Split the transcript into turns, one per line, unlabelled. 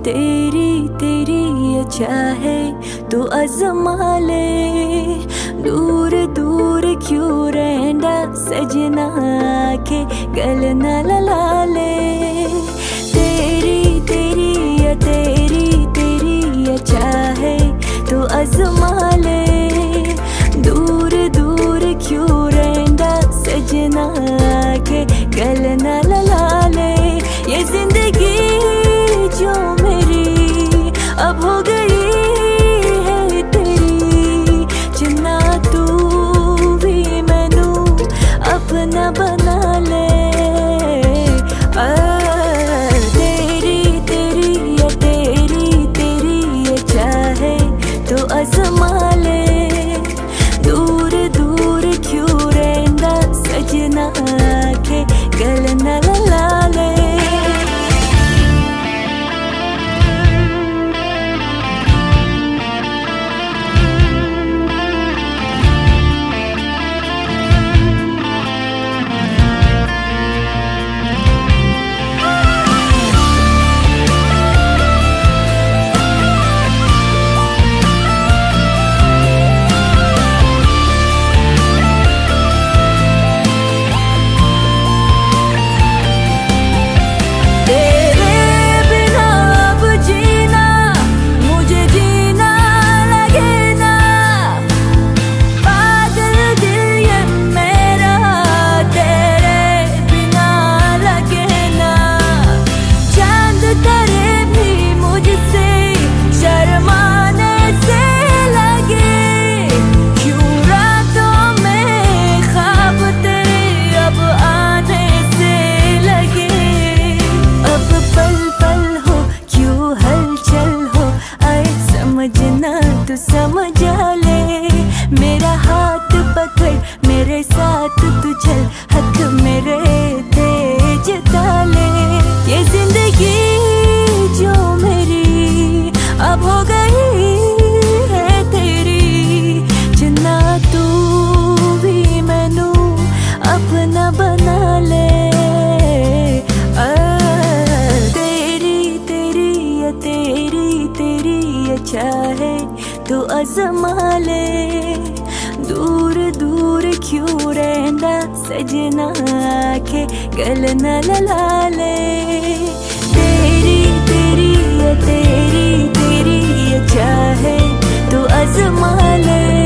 तेरी तेरी ये चाहे तो आजमा ले, दूर दूर क्यों रहना सजना के गल न लगा ले। तेरी तेरी ये चाहे तो आजमा ले, दूर दूर क्यों रहना सजना के गल न लगा ले। ये जिंदगी जो मेरी अब हो गई है तेरी, जिन्ना तू भी मैनू अपना बना ले। तेरी तेरी ये चाहे तो आजमा ले, दूर दूर क्यों रहना सजना के गल न लगा ले। तू समझा ले, मेरा हाथ पकड़ मेरे साथ तू चल, हक मेरे तेज ताले। ये जिंदगी जो मेरी अब हो गई है तेरी, जिन्ना तू भी मैनू अपना बना ले। तेरी ये चाहे तो आजमा ले, दूर दूर क्यों रहना सजना के गल न लगा ले। तेरी तेरी ये चाहे तो आजमा ले।